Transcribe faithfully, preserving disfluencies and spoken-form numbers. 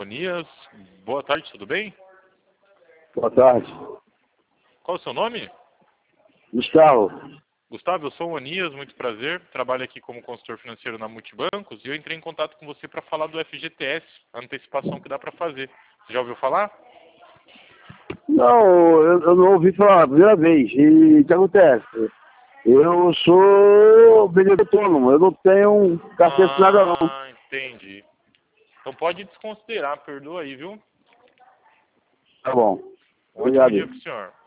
Onias. Boa tarde, tudo bem? Boa tarde. Qual é o seu nome? Gustavo. Gustavo, eu sou o Onias, muito prazer. Trabalho aqui como consultor financeiro na Multibancos e eu entrei em contato com você para falar do F G T S, a antecipação que dá para fazer. Você já ouviu falar? Não, eu, eu não ouvi falar a primeira vez. E o que acontece? Eu sou vendedor autônomo, eu não tenho carteira assinada não. Ah, entendi. Então pode desconsiderar, perdoa aí, viu? Tá bom. Um ótimo Obrigado. dia pro senhor.